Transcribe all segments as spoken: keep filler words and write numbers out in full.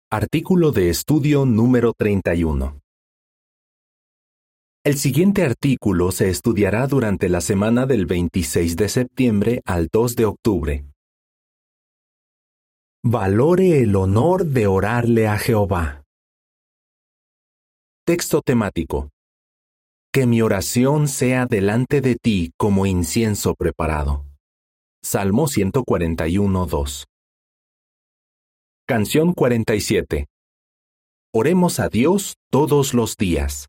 Artículo de estudio número treinta y uno. El siguiente artículo se estudiará durante la semana del veintiséis de septiembre al dos de octubre. Valore el honor de orarle a Jehová. Texto temático. Que mi oración sea delante de ti como incienso preparado. Salmo ciento cuarenta y uno, dos. Canción cuarenta y siete. Oremos a Dios todos los días.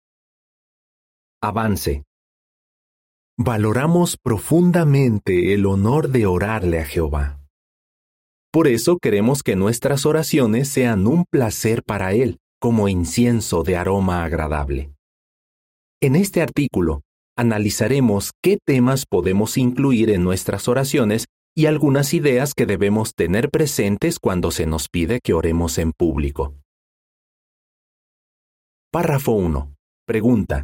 Avance. Valoramos profundamente el honor de orarle a Jehová. Por eso queremos que nuestras oraciones sean un placer para Él, como incienso de aroma agradable. En este artículo, analizaremos qué temas podemos incluir en nuestras oraciones y algunas ideas que debemos tener presentes cuando se nos pide que oremos en público. Párrafo uno. Pregunta.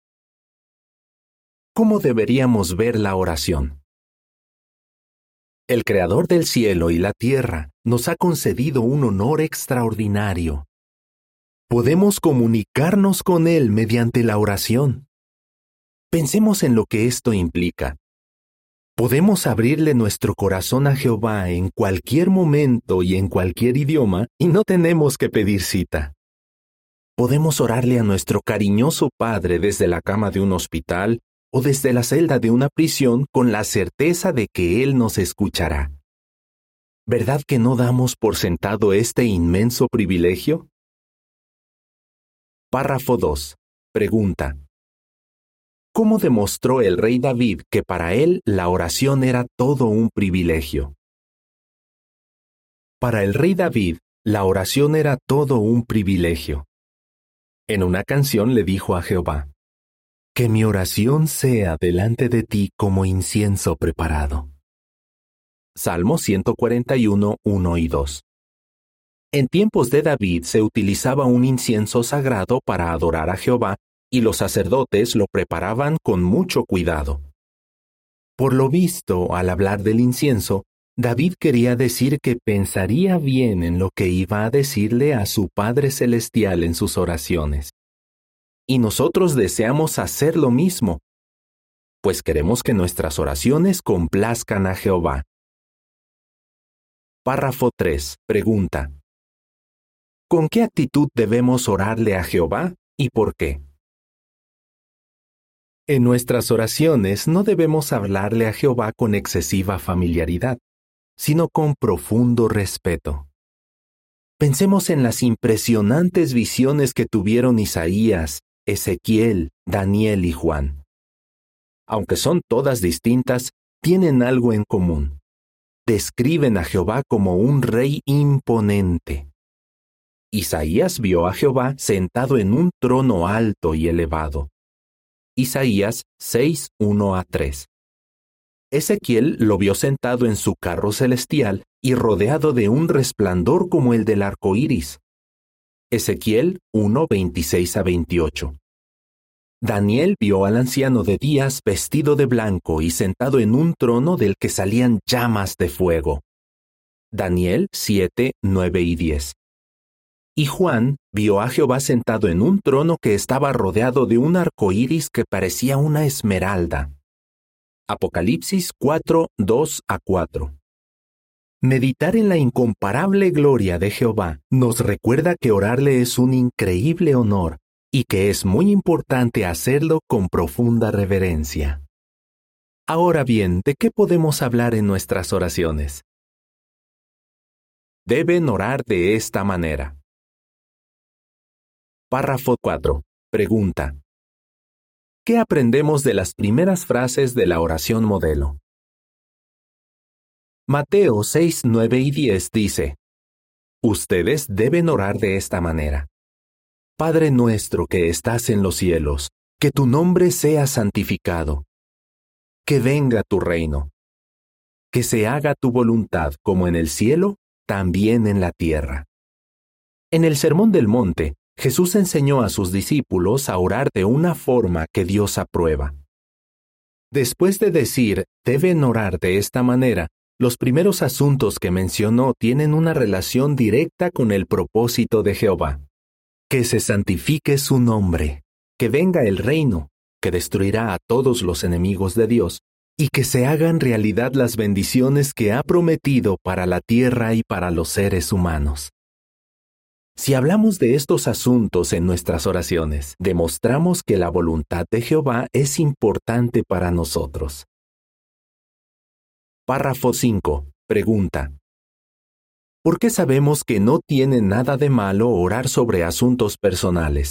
¿Cómo deberíamos ver la oración? El Creador del cielo y la tierra nos ha concedido un honor extraordinario. Podemos comunicarnos con Él mediante la oración. Pensemos en lo que esto implica. Podemos abrirle nuestro corazón a Jehová en cualquier momento y en cualquier idioma y no tenemos que pedir cita. Podemos orarle a nuestro cariñoso Padre desde la cama de un hospital o desde la celda de una prisión con la certeza de que Él nos escuchará. ¿Verdad que no damos por sentado este inmenso privilegio? Párrafo dos. Pregunta. ¿Cómo demostró el rey David que para él la oración era todo un privilegio? Para el rey David, la oración era todo un privilegio. En una canción le dijo a Jehová, «Que mi oración sea delante de ti como incienso preparado». Salmo ciento cuarenta y uno, uno y dos. En tiempos de David se utilizaba un incienso sagrado para adorar a Jehová y los sacerdotes lo preparaban con mucho cuidado. Por lo visto, al hablar del incienso, David quería decir que pensaría bien en lo que iba a decirle a su Padre Celestial en sus oraciones. Y nosotros deseamos hacer lo mismo, pues queremos que nuestras oraciones complazcan a Jehová. Párrafo tres. Pregunta. ¿Con qué actitud debemos orarle a Jehová y por qué? En nuestras oraciones no debemos hablarle a Jehová con excesiva familiaridad, sino con profundo respeto. Pensemos en las impresionantes visiones que tuvieron Isaías, Ezequiel, Daniel y Juan. Aunque son todas distintas, tienen algo en común. Describen a Jehová como un rey imponente. Isaías vio a Jehová sentado en un trono alto y elevado. Isaías seis, uno a tres. Ezequiel lo vio sentado en su carro celestial y rodeado de un resplandor como el del arco iris. Ezequiel uno, veintiséis a veintiocho. Daniel vio al anciano de días vestido de blanco y sentado en un trono del que salían llamas de fuego. Daniel siete, nueve y diez. Y Juan vio a Jehová sentado en un trono que estaba rodeado de un arco iris que parecía una esmeralda. Apocalipsis cuatro, dos a cuatro. Meditar en la incomparable gloria de Jehová nos recuerda que orarle es un increíble honor y que es muy importante hacerlo con profunda reverencia. Ahora bien, ¿de qué podemos hablar en nuestras oraciones? Deben orar de esta manera. Párrafo cuatro. Pregunta. ¿Qué aprendemos de las primeras frases de la oración modelo? Mateo seis, nueve y diez dice, Ustedes deben orar de esta manera. Padre nuestro que estás en los cielos, que tu nombre sea santificado. Que venga tu reino. Que se haga tu voluntad como en el cielo, también en la tierra. En el Sermón del Monte, Jesús enseñó a sus discípulos a orar de una forma que Dios aprueba. Después de decir, deben orar de esta manera, Los primeros asuntos que mencionó tienen una relación directa con el propósito de Jehová. Que se santifique su nombre, que venga el reino, que destruirá a todos los enemigos de Dios, y que se hagan realidad las bendiciones que ha prometido para la tierra y para los seres humanos. Si hablamos de estos asuntos en nuestras oraciones, demostramos que la voluntad de Jehová es importante para nosotros. Párrafo cinco. Pregunta: ¿por qué sabemos que no tiene nada de malo orar sobre asuntos personales?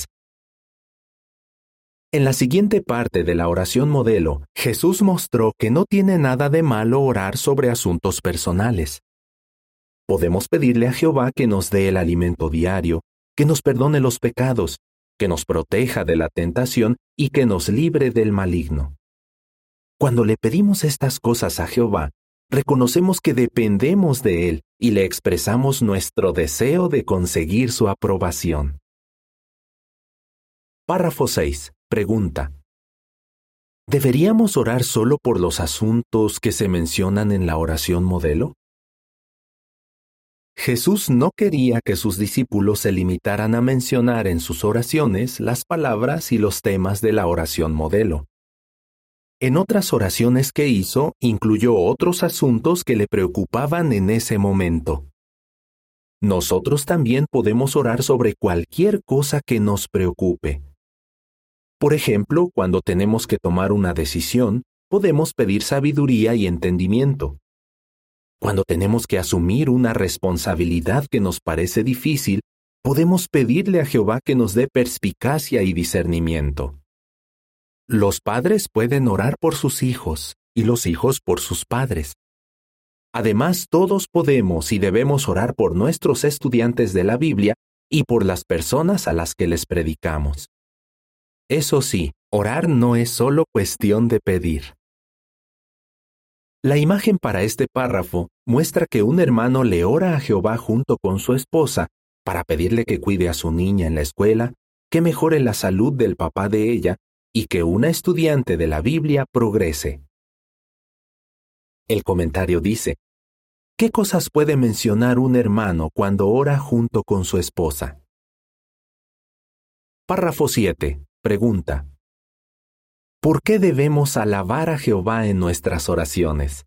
En la siguiente parte de la oración modelo, Jesús mostró que no tiene nada de malo orar sobre asuntos personales. Podemos pedirle a Jehová que nos dé el alimento diario, que nos perdone los pecados, que nos proteja de la tentación y que nos libre del maligno. Cuando le pedimos estas cosas a Jehová, reconocemos que dependemos de Él y le expresamos nuestro deseo de conseguir su aprobación. Párrafo seis. Pregunta: ¿deberíamos orar solo por los asuntos que se mencionan en la oración modelo? Jesús no quería que sus discípulos se limitaran a mencionar en sus oraciones las palabras y los temas de la oración modelo. En otras oraciones que hizo, incluyó otros asuntos que le preocupaban en ese momento. Nosotros también podemos orar sobre cualquier cosa que nos preocupe. Por ejemplo, cuando tenemos que tomar una decisión, podemos pedir sabiduría y entendimiento. Cuando tenemos que asumir una responsabilidad que nos parece difícil, podemos pedirle a Jehová que nos dé perspicacia y discernimiento. Los padres pueden orar por sus hijos y los hijos por sus padres. Además, todos podemos y debemos orar por nuestros estudiantes de la Biblia y por las personas a las que les predicamos. Eso sí, orar no es solo cuestión de pedir. La imagen para este párrafo muestra que un hermano le ora a Jehová junto con su esposa para pedirle que cuide a su niña en la escuela, que mejore la salud del papá de ella y que una estudiante de la Biblia progrese. El comentario dice: ¿qué cosas puede mencionar un hermano cuando ora junto con su esposa? Párrafo siete. Pregunta: ¿por qué debemos alabar a Jehová en nuestras oraciones?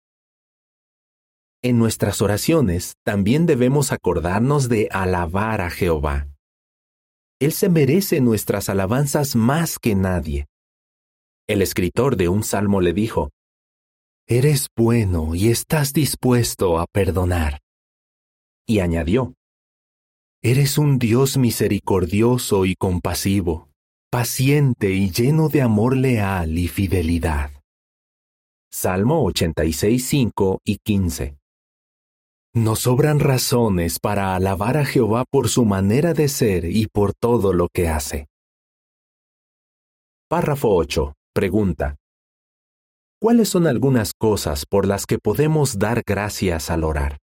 En nuestras oraciones también debemos acordarnos de alabar a Jehová. Él se merece nuestras alabanzas más que nadie. El escritor de un salmo le dijo: «Eres bueno y estás dispuesto a perdonar». Y añadió: «Eres un Dios misericordioso y compasivo, paciente y lleno de amor leal y fidelidad». Salmo ochenta y seis, cinco y quince. Nos sobran razones para alabar a Jehová por su manera de ser y por todo lo que hace. Párrafo ocho. Pregunta: ¿cuáles son algunas cosas por las que podemos dar gracias al orar?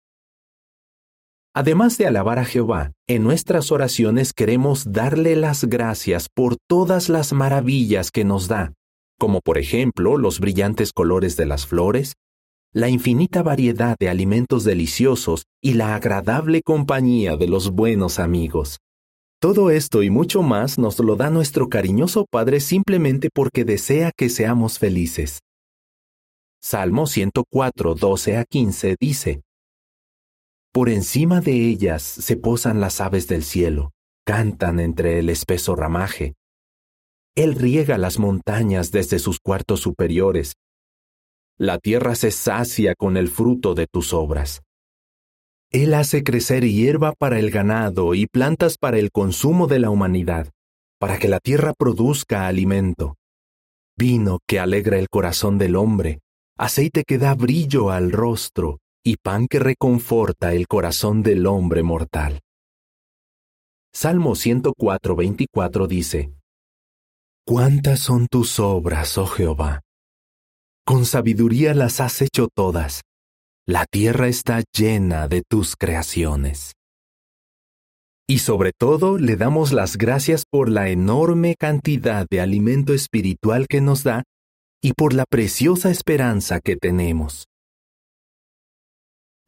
Además de alabar a Jehová, en nuestras oraciones queremos darle las gracias por todas las maravillas que nos da, como por ejemplo los brillantes colores de las flores, la infinita variedad de alimentos deliciosos y la agradable compañía de los buenos amigos. Todo esto y mucho más nos lo da nuestro cariñoso Padre simplemente porque desea que seamos felices. Salmo ciento cuatro, doce a quince dice: «Por encima de ellas se posan las aves del cielo, cantan entre el espeso ramaje. Él riega las montañas desde sus cuartos superiores. La tierra se sacia con el fruto de tus obras. Él hace crecer hierba para el ganado y plantas para el consumo de la humanidad, para que la tierra produzca alimento. Vino que alegra el corazón del hombre, aceite que da brillo al rostro y pan que reconforta el corazón del hombre mortal». Salmo ciento cuatro, veinticuatro dice: «¿Cuántas son tus obras, oh Jehová? Con sabiduría las has hecho todas. La tierra está llena de tus creaciones». Y sobre todo le damos las gracias por la enorme cantidad de alimento espiritual que nos da y por la preciosa esperanza que tenemos.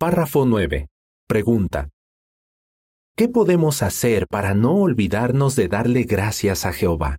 Párrafo nueve. Pregunta: ¿qué podemos hacer para no olvidarnos de darle gracias a Jehová?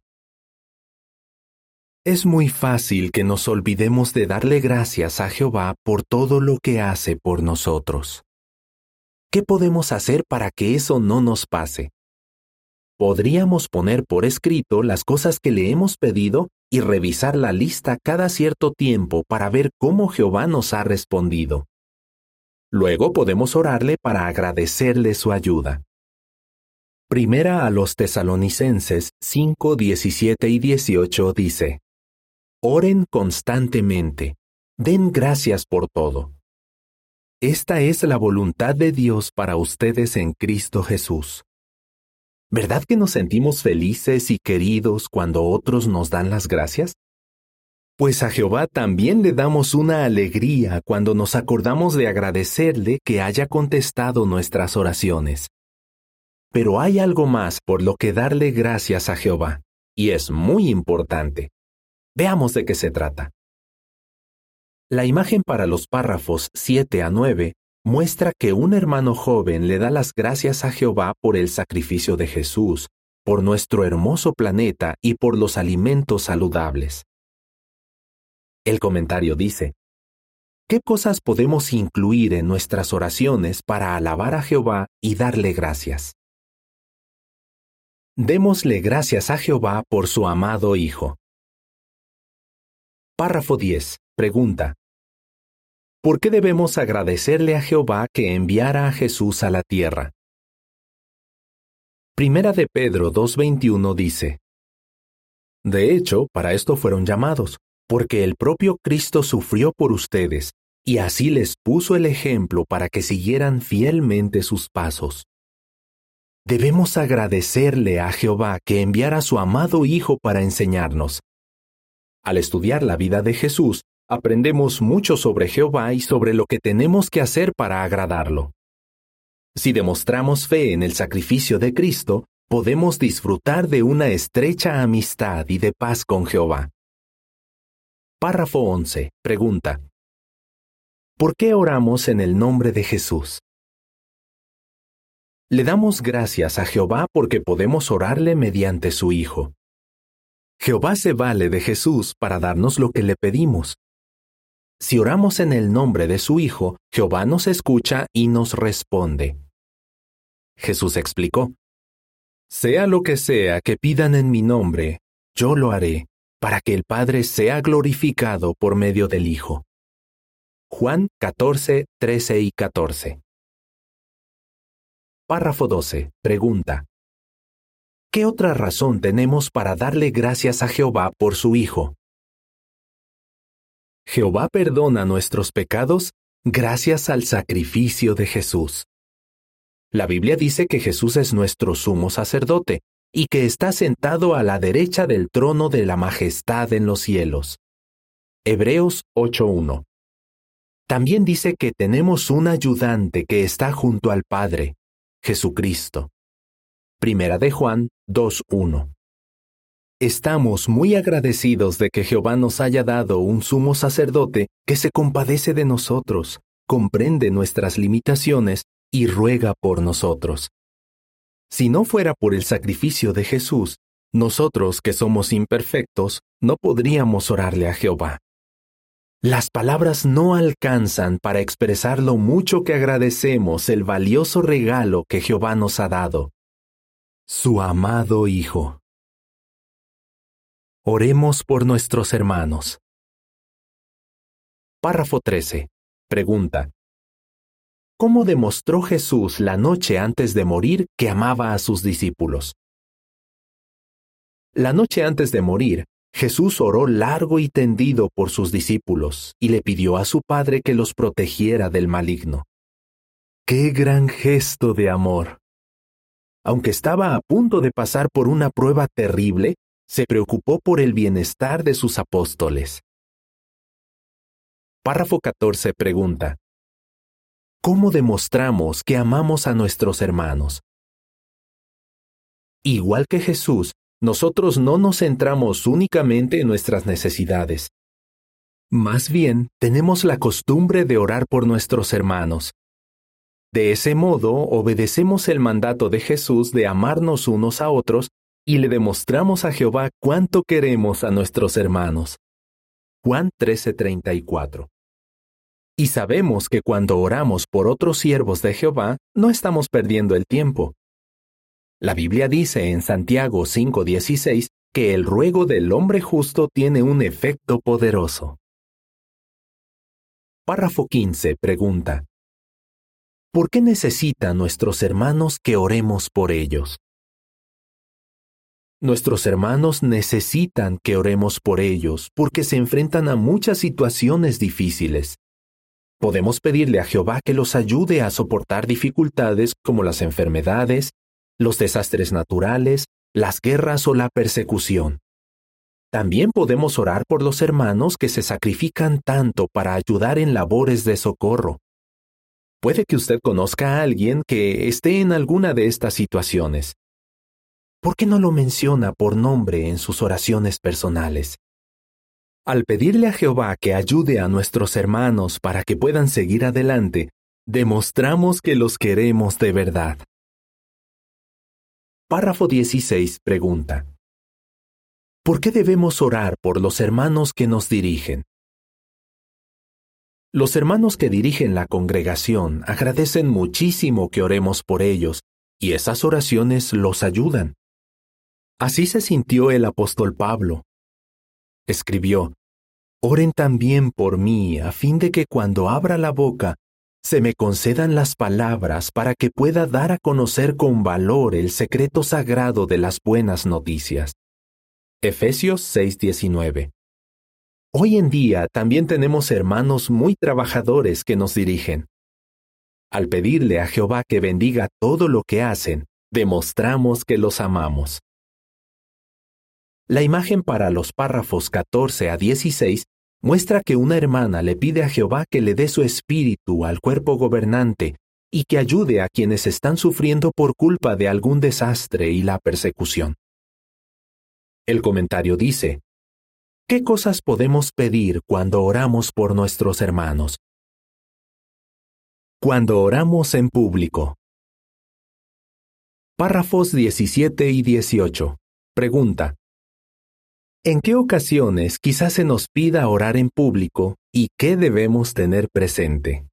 Es muy fácil que nos olvidemos de darle gracias a Jehová por todo lo que hace por nosotros. ¿Qué podemos hacer para que eso no nos pase? Podríamos poner por escrito las cosas que le hemos pedido y revisar la lista cada cierto tiempo para ver cómo Jehová nos ha respondido. Luego podemos orarle para agradecerle su ayuda. Primera a los Tesalonicenses cinco, diecisiete y dieciocho dice: Oren constantemente, den gracias por todo. Esta es la voluntad de Dios para ustedes en Cristo Jesús. ¿Verdad que nos sentimos felices y queridos cuando otros nos dan las gracias? Pues a Jehová también le damos una alegría cuando nos acordamos de agradecerle que haya contestado nuestras oraciones. Pero hay algo más por lo que darle gracias a Jehová, y es muy importante. Veamos de qué se trata. La imagen para los párrafos siete a nueve muestra que un hermano joven le da las gracias a Jehová por el sacrificio de Jesús, por nuestro hermoso planeta y por los alimentos saludables. El comentario dice: ¿qué cosas podemos incluir en nuestras oraciones para alabar a Jehová y darle gracias? Démosle gracias a Jehová por su amado Hijo. Párrafo diez. Pregunta: ¿por qué debemos agradecerle a Jehová que enviara a Jesús a la tierra? Primera de Pedro dos veintiuno dice: de hecho, para esto fueron llamados, porque el propio Cristo sufrió por ustedes, y así les puso el ejemplo para que siguieran fielmente sus pasos. Debemos agradecerle a Jehová que enviara a su amado Hijo para enseñarnos. Al estudiar la vida de Jesús, aprendemos mucho sobre Jehová y sobre lo que tenemos que hacer para agradarlo. Si demostramos fe en el sacrificio de Cristo, podemos disfrutar de una estrecha amistad y de paz con Jehová. Párrafo once. Pregunta: ¿por qué oramos en el nombre de Jesús? Le damos gracias a Jehová porque podemos orarle mediante su Hijo. Jehová se vale de Jesús para darnos lo que le pedimos. Si oramos en el nombre de su Hijo, Jehová nos escucha y nos responde. Jesús explicó: sea lo que sea que pidan en mi nombre, yo lo haré, para que el Padre sea glorificado por medio del Hijo. Juan catorce, trece y catorce. Párrafo doce. Pregunta: ¿qué otra razón tenemos para darle gracias a Jehová por su Hijo? Jehová perdona nuestros pecados gracias al sacrificio de Jesús. La Biblia dice que Jesús es nuestro sumo sacerdote y que está sentado a la derecha del trono de la majestad en los cielos. Hebreos ocho uno. También dice que tenemos un ayudante que está junto al Padre, Jesucristo. Primera de Juan dos uno. Estamos muy agradecidos de que Jehová nos haya dado un sumo sacerdote que se compadece de nosotros, comprende nuestras limitaciones y ruega por nosotros. Si no fuera por el sacrificio de Jesús, nosotros que somos imperfectos, no podríamos orarle a Jehová. Las palabras no alcanzan para expresar lo mucho que agradecemos el valioso regalo que Jehová nos ha dado: su amado Hijo. Oremos por nuestros hermanos. Párrafo trece. Pregunta: ¿cómo demostró Jesús la noche antes de morir que amaba a sus discípulos? La noche antes de morir, Jesús oró largo y tendido por sus discípulos y le pidió a su Padre que los protegiera del maligno. ¡Qué gran gesto de amor! Aunque estaba a punto de pasar por una prueba terrible, se preocupó por el bienestar de sus apóstoles. Párrafo catorce. Pregunta: ¿cómo demostramos que amamos a nuestros hermanos? Igual que Jesús, nosotros no nos centramos únicamente en nuestras necesidades. Más bien, tenemos la costumbre de orar por nuestros hermanos, De ese modo, obedecemos el mandato de Jesús de amarnos unos a otros y le demostramos a Jehová cuánto queremos a nuestros hermanos. Juan trece treinta y cuatro. Y sabemos que cuando oramos por otros siervos de Jehová, no estamos perdiendo el tiempo. La Biblia dice en Santiago cinco dieciséis que el ruego del hombre justo tiene un efecto poderoso. Párrafo quince pregunta: ¿por qué necesitan nuestros hermanos que oremos por ellos? Nuestros hermanos necesitan que oremos por ellos porque se enfrentan a muchas situaciones difíciles. Podemos pedirle a Jehová que los ayude a soportar dificultades como las enfermedades, los desastres naturales, las guerras o la persecución. También podemos orar por los hermanos que se sacrifican tanto para ayudar en labores de socorro. Puede que usted conozca a alguien que esté en alguna de estas situaciones. ¿Por qué no lo menciona por nombre en sus oraciones personales? Al pedirle a Jehová que ayude a nuestros hermanos para que puedan seguir adelante, demostramos que los queremos de verdad. Párrafo dieciséis pregunta: ¿por qué debemos orar por los hermanos que nos dirigen? Los hermanos que dirigen la congregación agradecen muchísimo que oremos por ellos, y esas oraciones los ayudan. Así se sintió el apóstol Pablo. Escribió: «Oren también por mí, a fin de que cuando abra la boca, se me concedan las palabras para que pueda dar a conocer con valor el secreto sagrado de las buenas noticias». Efesios seis diecinueve. Hoy en día también tenemos hermanos muy trabajadores que nos dirigen. Al pedirle a Jehová que bendiga todo lo que hacen, demostramos que los amamos. La imagen para los párrafos catorce a dieciséis muestra que una hermana le pide a Jehová que le dé su espíritu al cuerpo gobernante y que ayude a quienes están sufriendo por culpa de algún desastre y la persecución. El comentario dice: ¿qué cosas podemos pedir cuando oramos por nuestros hermanos? Cuando oramos en público. Párrafos diecisiete y dieciocho. Pregunta: ¿en qué ocasiones quizás se nos pida orar en público y qué debemos tener presente?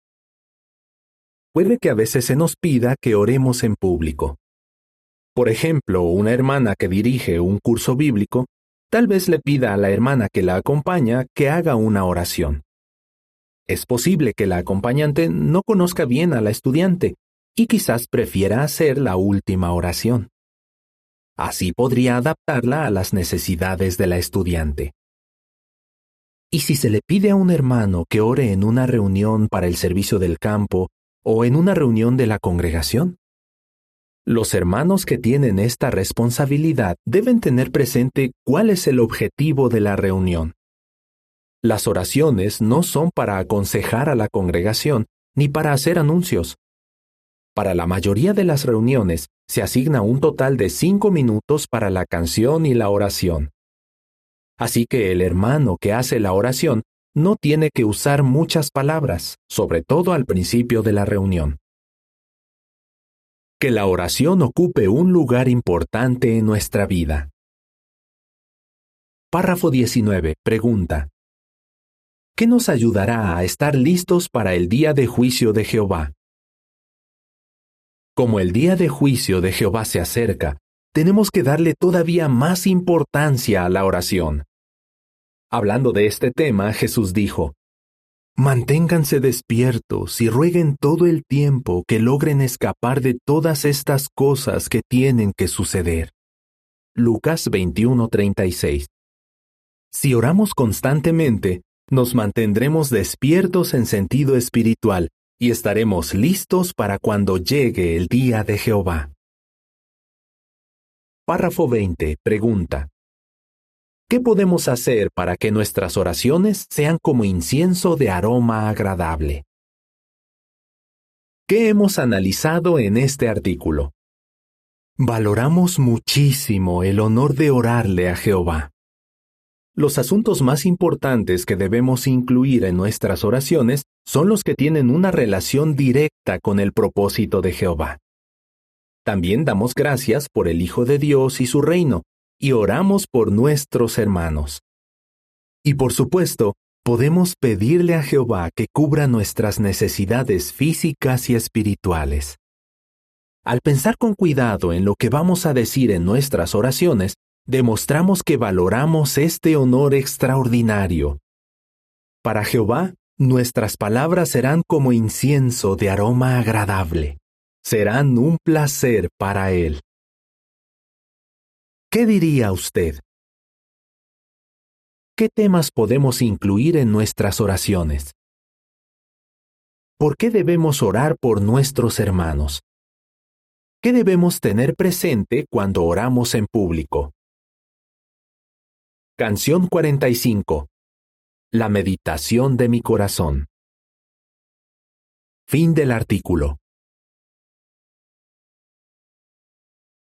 Puede que a veces se nos pida que oremos en público. Por ejemplo, una hermana que dirige un curso bíblico tal vez le pida a la hermana que la acompaña que haga una oración. Es posible que la acompañante no conozca bien a la estudiante y quizás prefiera hacer la última oración. Así podría adaptarla a las necesidades de la estudiante. ¿Y si se le pide a un hermano que ore en una reunión para el servicio del campo o en una reunión de la congregación? Los hermanos que tienen esta responsabilidad deben tener presente cuál es el objetivo de la reunión. Las oraciones no son para aconsejar a la congregación ni para hacer anuncios. Para la mayoría de las reuniones se asigna un total de cinco minutos para la canción y la oración. Así que el hermano que hace la oración no tiene que usar muchas palabras, sobre todo al principio de la reunión. Que la oración ocupe un lugar importante en nuestra vida. Párrafo diecinueve. Pregunta: ¿qué nos ayudará a estar listos para el día de juicio de Jehová? Como el día de juicio de Jehová se acerca, tenemos que darle todavía más importancia a la oración. Hablando de este tema, Jesús dijo: «Manténganse despiertos y rueguen todo el tiempo que logren escapar de todas estas cosas que tienen que suceder». Lucas veintiuno treinta y seis. Si oramos constantemente, nos mantendremos despiertos en sentido espiritual y estaremos listos para cuando llegue el día de Jehová. Párrafo veinte. Pregunta: ¿qué podemos hacer para que nuestras oraciones sean como incienso de aroma agradable? ¿Qué hemos analizado en este artículo? Valoramos muchísimo el honor de orarle a Jehová. Los asuntos más importantes que debemos incluir en nuestras oraciones son los que tienen una relación directa con el propósito de Jehová. También damos gracias por el Hijo de Dios y su reino, y oramos por nuestros hermanos. Y por supuesto, podemos pedirle a Jehová que cubra nuestras necesidades físicas y espirituales. Al pensar con cuidado en lo que vamos a decir en nuestras oraciones, demostramos que valoramos este honor extraordinario. Para Jehová, nuestras palabras serán como incienso de aroma agradable. Serán un placer para Él. ¿Qué diría usted? ¿Qué temas podemos incluir en nuestras oraciones? ¿Por qué debemos orar por nuestros hermanos? ¿Qué debemos tener presente cuando oramos en público? Canción cuarenta y cinco. La meditación de mi corazón. Fin del artículo.